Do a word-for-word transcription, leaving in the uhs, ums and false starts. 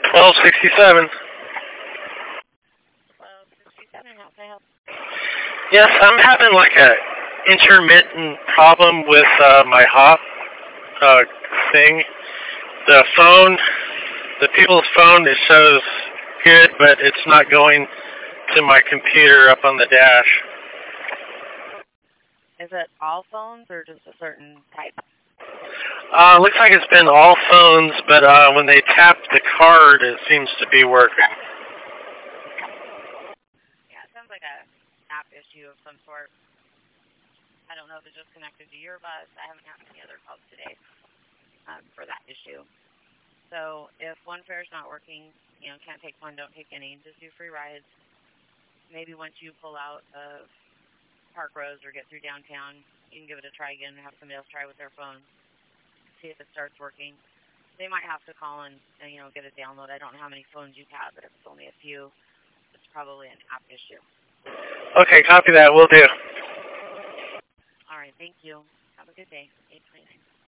twelve sixty-seven. twelve sixty-seven, how can I help? Yes, I'm having like a intermittent problem with uh, my hop uh, thing. The phone, the people's phone, it shows good, but it's not going to my computer up on the dash. Is it all phones or just a certain type? Uh, looks like it's been all phones, but uh, when they tap the card, it seems to be working. Yeah, it sounds like a app issue of some sort. I don't know if it's just connected to your bus. I haven't had any other calls today um, for that issue. So if one fare's not working, you know, can't take one, don't take any. Just do free rides. Maybe once you pull out of Park Rose or get through downtown, you can give it a try again and have somebody else try with their phone. See if it starts working. They might have to call and, and you know, get a download. I don't know how many phones you have, but if it's only a few, it's probably an app issue. Okay, copy that. Will do. All right, thank you. Have a good day. eight twenty-nine.